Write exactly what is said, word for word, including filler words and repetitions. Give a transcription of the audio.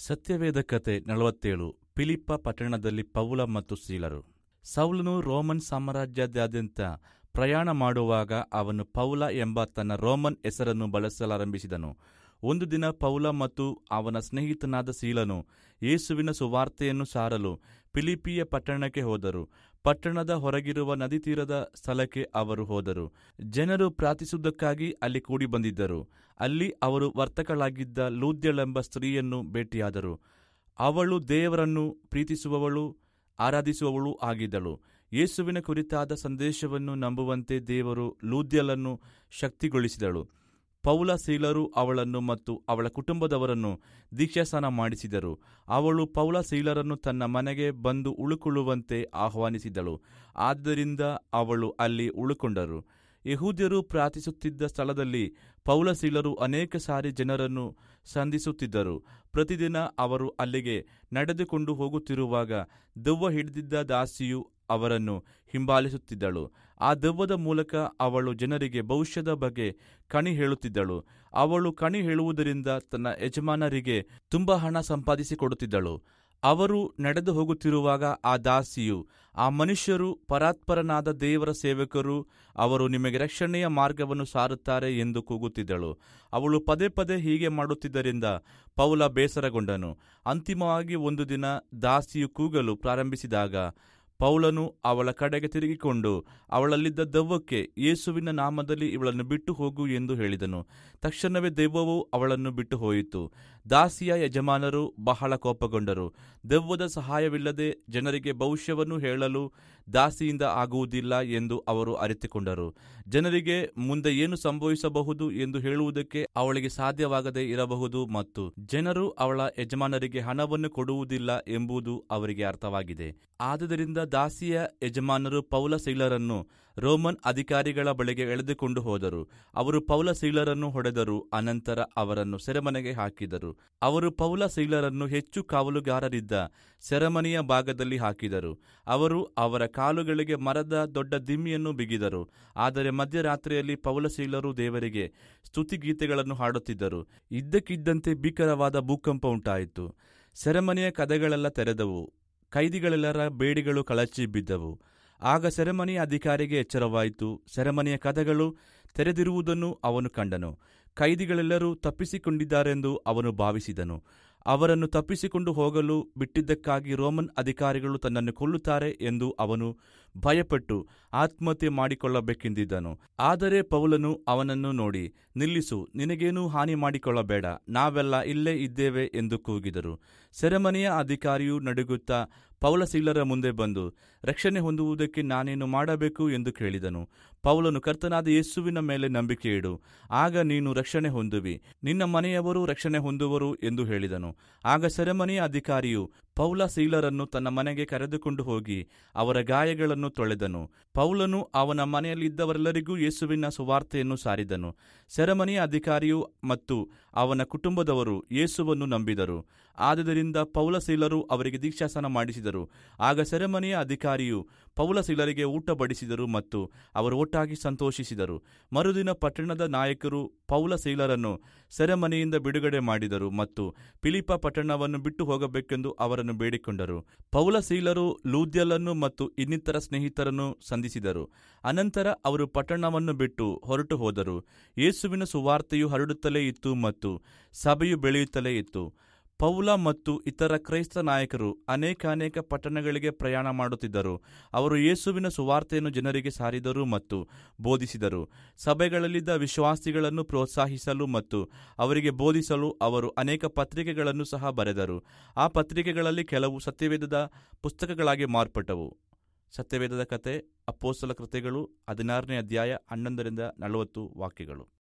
ಸತ್ಯವೇದ ಕತೆ ನಲವತ್ತೇಳು. ಫಿಲಿಪ್ಪ ಪಟ್ಟಣದಲ್ಲಿ ಪೌಲ ಮತ್ತು ಸೀಲರು. ಸೌಲನು ರೋಮನ್ ಸಾಮ್ರಾಜ್ಯದಾದ್ಯಂತ ಪ್ರಯಾಣ ಮಾಡುವಾಗ ಅವನು ಪೌಲ ಎಂಬ ತನ್ನ ರೋಮನ್ ಹೆಸರನ್ನು ಬಳಸಲಾರಂಭಿಸಿದನು. ಒಂದು ದಿನ ಪೌಲ ಮತ್ತು ಅವನ ಸ್ನೇಹಿತನಾದ ಸೀಲನು ಯೇಸುವಿನ ಸುವಾರ್ತೆಯನ್ನು ಸಾರಲು ಫಿಲಿಪ್ಪಿಯ ಪಟ್ಟಣಕ್ಕೆ ಹೋದರು. ಪಟ್ಟಣದ ಹೊರಗಿರುವ ನದಿ ತೀರದ ಸ್ಥಳಕ್ಕೆ ಅವರು ಹೋದರು. ಜನರು ಪ್ರಾರ್ಥಿಸುವುದಕ್ಕಾಗಿ ಅಲ್ಲಿ ಕೂಡಿ ಬಂದಿದ್ದರು. ಅಲ್ಲಿ ಅವರು ವರ್ತಕಳಾಗಿದ್ದ ಲೂದ್ಯಳೆಂಬ ಸ್ತ್ರೀಯನ್ನು ಭೇಟಿಯಾದರು. ಅವಳು ದೇವರನ್ನು ಪ್ರೀತಿಸುವವಳು, ಆರಾಧಿಸುವವಳು ಆಗಿದ್ದಳು. ಯೇಸುವಿನ ಕುರಿತಾದ ಸಂದೇಶವನ್ನು ನಂಬುವಂತೆ ದೇವರು ಲೂದ್ಯಳನ್ನು ಶಕ್ತಿಗೊಳಿಸಿದಳು. ಪೌಲ ಸೀಲರು ಅವಳನ್ನು ಮತ್ತು ಅವಳ ಕುಟುಂಬದವರನ್ನು ದೀಕ್ಷಾಸ್ನಾನ ಮಾಡಿಸಿದರು. ಅವಳು ಪೌಲ ಸೀಲರನ್ನು ತನ್ನ ಮನೆಗೆ ಬಂದು ಉಳುಕೊಳ್ಳುವಂತೆ ಆಹ್ವಾನಿಸಿದಳು. ಆದ್ದರಿಂದ ಅವಳು ಅಲ್ಲಿ ಉಳುಕೊಂಡರು. ಯೆಹೂದ್ಯರು ಪ್ರಾರ್ಥಿಸುತ್ತಿದ್ದ ಸ್ಥಳದಲ್ಲಿ ಪೌಲ ಸೀಲರು ಅನೇಕ ಸಾರಿ ಜನರನ್ನು ಸಂಧಿಸುತ್ತಿದ್ದರು. ಪ್ರತಿದಿನ ಅವರು ಅಲ್ಲಿಗೆ ನಡೆದುಕೊಂಡು ಹೋಗುತ್ತಿರುವಾಗ ದೆವ್ವ ಹಿಡಿದಿದ್ದ ದಾಸಿಯು ಅವರನ್ನು ಹಿಂಬಾಲಿಸುತ್ತಿದ್ದಳು. ಆ ದೆವ್ವದ ಮೂಲಕ ಅವಳು ಜನರಿಗೆ ಭವಿಷ್ಯದ ಬಗ್ಗೆ ಕಣಿ ಹೇಳುತ್ತಿದ್ದಳು. ಅವಳು ಕಣಿ ಹೇಳುವುದರಿಂದ ತನ್ನ ಯಜಮಾನರಿಗೆ ತುಂಬ ಹಣ ಸಂಪಾದಿಸಿಕೊಡುತ್ತಿದ್ದಳು. ಅವರು ನಡೆದು ಹೋಗುತ್ತಿರುವಾಗ ಆ ದಾಸಿಯು, ಆ ಮನುಷ್ಯರು ಪರಾತ್ಪರನಾದ ದೇವರ ಸೇವಕರು, ಅವರು ನಿಮಗೆ ರಕ್ಷಣೆಯ ಮಾರ್ಗವನ್ನು ಸಾರುತ್ತಾರೆ ಎಂದು ಕೂಗುತ್ತಿದ್ದಳು. ಅವಳು ಪದೇ ಪದೇ ಹೀಗೆ ಮಾಡುತ್ತಿದ್ದರಿಂದ ಪೌಲ ಬೇಸರಗೊಂಡನು. ಅಂತಿಮವಾಗಿ ಒಂದು ದಿನ ದಾಸಿಯು ಕೂಗಲು ಪ್ರಾರಂಭಿಸಿದಾಗ ಪೌಲನು ಅವಳ ಕಡೆಗೆ ತಿರುಗಿಕೊಂಡು ಅವಳಲ್ಲಿದ್ದ ದೆವ್ವಕ್ಕೆ, ಯೇಸುವಿನ ನಾಮದಲ್ಲಿ ಇವಳನ್ನು ಬಿಟ್ಟು ಹೋಗು ಎಂದು ಹೇಳಿದನು. ತಕ್ಷಣವೇ ದೆವ್ವವು ಅವಳನ್ನು ಬಿಟ್ಟು ಹೋಯಿತು. ದಾಸಿಯ ಯಜಮಾನರು ಬಹಳ ಕೋಪಗೊಂಡರು. ದೆವ್ವದ ಸಹಾಯವಿಲ್ಲದೆ ಜನರಿಗೆ ಭವಿಷ್ಯವನ್ನು ಹೇಳಲು ದಾಸಿಯಿಂದ ಆಗುವುದಿಲ್ಲ ಎಂದು ಅವರು ಅರಿತುಕೊಂಡರು. ಜನರಿಗೆ ಮುಂದೆ ಏನು ಸಂಭವಿಸಬಹುದು ಎಂದು ಹೇಳುವುದಕ್ಕೆ ಅವಳಿಗೆ ಸಾಧ್ಯವಾಗದೇ ಇರಬಹುದು ಮತ್ತು ಜನರು ಅವಳ ಯಜಮಾನರಿಗೆ ಹಣವನ್ನು ಕೊಡುವುದಿಲ್ಲ ಎಂಬುದು ಅವರಿಗೆ ಅರ್ಥವಾಗಿದೆ. ಆದುದರಿಂದ ದಾಸಿಯ ಯಜಮಾನರು ಪೌಲ ಸೀಲರನ್ನು ರೋಮನ್ ಅಧಿಕಾರಿಗಳ ಬಳಿಗೆ ಎಳೆದುಕೊಂಡು ಹೋದರು. ಅವರು ಪೌಲ ಸೀಲರನ್ನು ಹೊಡೆದರು. ಅನಂತರ ಅವರನ್ನು ಸೆರೆಮನೆಗೆ ಹಾಕಿದರು. ಅವರು ಪೌಲ ಸೀಲರನ್ನು ಹೆಚ್ಚು ಕಾವಲುಗಾರರಿದ್ದ ಸೆರೆಮನೆಯ ಭಾಗದಲ್ಲಿ ಹಾಕಿದರು. ಅವರು ಅವರ ಕಾಲುಗಳಿಗೆ ಮರದ ದೊಡ್ಡ ದಿಮ್ಮಿಯನ್ನು ಬಿಗಿದರು. ಆದರೆ ಮಧ್ಯರಾತ್ರಿಯಲ್ಲಿ ಪೌಲ ಸೀಲರು ದೇವರಿಗೆ ಸ್ತುತಿಗೀತೆಗಳನ್ನು ಹಾಡುತ್ತಿದ್ದರು. ಇದ್ದಕ್ಕಿದ್ದಂತೆ ಭೀಕರವಾದ ಭೂಕಂಪ ಉಂಟಾಯಿತು. ಸೆರೆಮನೆಯ ಕದಗಳೆಲ್ಲ ತೆರೆದವು. ಕೈದಿಗಳೆಲ್ಲರ ಬೇಡಿಗಳು ಕಳಚಿ ಬಿದ್ದವು. ಆಗ ಸೆರೆಮನೆಯ ಅಧಿಕಾರಿಗೆ ಎಚ್ಚರವಾಯಿತು. ಸೆರೆಮನೆಯ ಕದಗಳು ತೆರೆದಿರುವುದನ್ನು ಅವನು ಕಂಡನು. ಕೈದಿಗಳೆಲ್ಲರೂ ತಪ್ಪಿಸಿಕೊಂಡಿದ್ದಾರೆಂದು ಅವನು ಭಾವಿಸಿದನು. ಅವರನ್ನು ತಪ್ಪಿಸಿಕೊಂಡು ಹೋಗಲು ಬಿಟ್ಟಿದ್ದಕ್ಕಾಗಿ ರೋಮನ್ ಅಧಿಕಾರಿಗಳು ತನ್ನನ್ನು ಕೊಲ್ಲುತ್ತಾರೆ ಎಂದು ಅವನು ಭಯಪಟ್ಟು ಆತ್ಮಹತ್ಯೆ ಮಾಡಿಕೊಳ್ಳಬೇಕೆಂದಿದ್ದನು. ಆದರೆ ಪೌಲನು ಅವನನ್ನು ನೋಡಿ, ನಿಲ್ಲಿಸು, ನಿನಗೇನೂ ಹಾನಿ ಮಾಡಿಕೊಳ್ಳಬೇಡ, ನಾವೆಲ್ಲ ಇಲ್ಲೇ ಇದ್ದೇವೆ ಎಂದು ಕೂಗಿದರು. ಸೆರೆಮನೆಯ ಅಧಿಕಾರಿಯು ನಡುಗುತ್ತಾ ಪೌಲ ಸೀಲರ ಮುಂದೆ ಬಂದು, ರಕ್ಷಣೆ ಹೊಂದುವುದಕ್ಕೆ ನಾನೇನು ಮಾಡಬೇಕು ಎಂದು ಕೇಳಿದನು. ಪೌಲನು, ಕರ್ತನಾದ ಯೇಸುವಿನ ಮೇಲೆ ನಂಬಿಕೆ ಇಡು, ಆಗ ನೀನು ರಕ್ಷಣೆ ಹೊಂದುವಿ, ನಿನ್ನ ಮನೆಯವರು ರಕ್ಷಣೆ ಹೊಂದುವರು ಎಂದು ಹೇಳಿದನು. ಆಗ ಸೆರೆಮನೆಯ ಅಧಿಕಾರಿಯು ಪೌಲ ಸೀಲರನ್ನು ತನ್ನ ಮನೆಗೆ ಕರೆದುಕೊಂಡು ಹೋಗಿ ಅವರ ಗಾಯಗಳನ್ನು ತೊಳೆದನು. ಪೌಲನು ಅವನ ಮನೆಯಲ್ಲಿದ್ದವರೆಲ್ಲರಿಗೂ ಯೇಸುವಿನ ಸುವಾರ್ತೆಯನ್ನು ಸಾರಿದನು. ಸೆರೆಮನೆಯ ಅಧಿಕಾರಿಯು ಮತ್ತು ಅವನ ಕುಟುಂಬದವರು ಯೇಸುವನ್ನು ನಂಬಿದರು. ಆದುದರಿಂದ ಪೌಲ ಸೀಲರು ಅವರಿಗೆ ದೀಕ್ಷಾಸ್ನಾನ ಮಾಡಿಸಿದರು. ಆಗ ಸೆರೆಮನೆಯ ಅಧಿಕಾರಿಯು ಪೌಲ ಸೀಲರಿಗೆ ಊಟ ಬಡಿಸಿದರು ಮತ್ತು ಅವರು ಒಟ್ಟಾಗಿ ಸಂತೋಷಿಸಿದರು. ಮರುದಿನ ಪಟ್ಟಣದ ನಾಯಕರು ಪೌಲ ಸೀಲರನ್ನು ಸೆರೆಮನೆಯಿಂದ ಬಿಡುಗಡೆ ಮಾಡಿದರು ಮತ್ತು ಫಿಲಿಪ್ಪ ಪಟ್ಟಣವನ್ನು ಬಿಟ್ಟು ಹೋಗಬೇಕೆಂದು ಅವರನ್ನು ಬೇಡಿಕೊಂಡರು. ಪೌಲ ಸೀಲರು ಲೂದ್ಯಳನ್ನು ಮತ್ತು ಇನ್ನಿತರ ಸ್ನೇಹಿತರನ್ನು ಸಂಧಿಸಿದರು. ಅನಂತರ ಅವರು ಪಟ್ಟಣವನ್ನು ಬಿಟ್ಟು ಹೊರಟು ಹೋದರು. ಯೇಸುವಿನ ಸುವಾರ್ತೆಯು ಹರಡುತ್ತಲೇ ಇತ್ತು ಮತ್ತು ಸಭೆಯು ಬೆಳೆಯುತ್ತಲೇ ಇತ್ತು. ಪೌಲ ಮತ್ತು ಇತರ ಕ್ರೈಸ್ತ ನಾಯಕರು ಅನೇಕಾನೇಕ ಪಟ್ಟಣಗಳಿಗೆ ಪ್ರಯಾಣ ಮಾಡುತ್ತಿದ್ದರು. ಅವರು ಯೇಸುವಿನ ಸುವಾರ್ತೆಯನ್ನು ಜನರಿಗೆ ಸಾರಿದರು ಮತ್ತು ಬೋಧಿಸಿದರು. ಸಭೆಗಳಲ್ಲಿದ್ದ ವಿಶ್ವಾಸಿಗಳನ್ನು ಪ್ರೋತ್ಸಾಹಿಸಲು ಮತ್ತು ಅವರಿಗೆ ಬೋಧಿಸಲು ಅವರು ಅನೇಕ ಪತ್ರಿಕೆಗಳನ್ನು ಸಹ ಬರೆದರು. ಆ ಪತ್ರಿಕೆಗಳಲ್ಲಿ ಕೆಲವು ಸತ್ಯವೇದದ ಪುಸ್ತಕಗಳಾಗಿ ಮಾರ್ಪಟ್ಟವು. ಸತ್ಯವೇದದ ಕತೆ ಅಪೊಸ್ತಲ ಕೃತ್ಯಗಳು ಹದಿನಾರನೇ ಅಧ್ಯಾಯ ಹನ್ನೊಂದರಿಂದ ನಲವತ್ತು ವಾಕ್ಯಗಳು.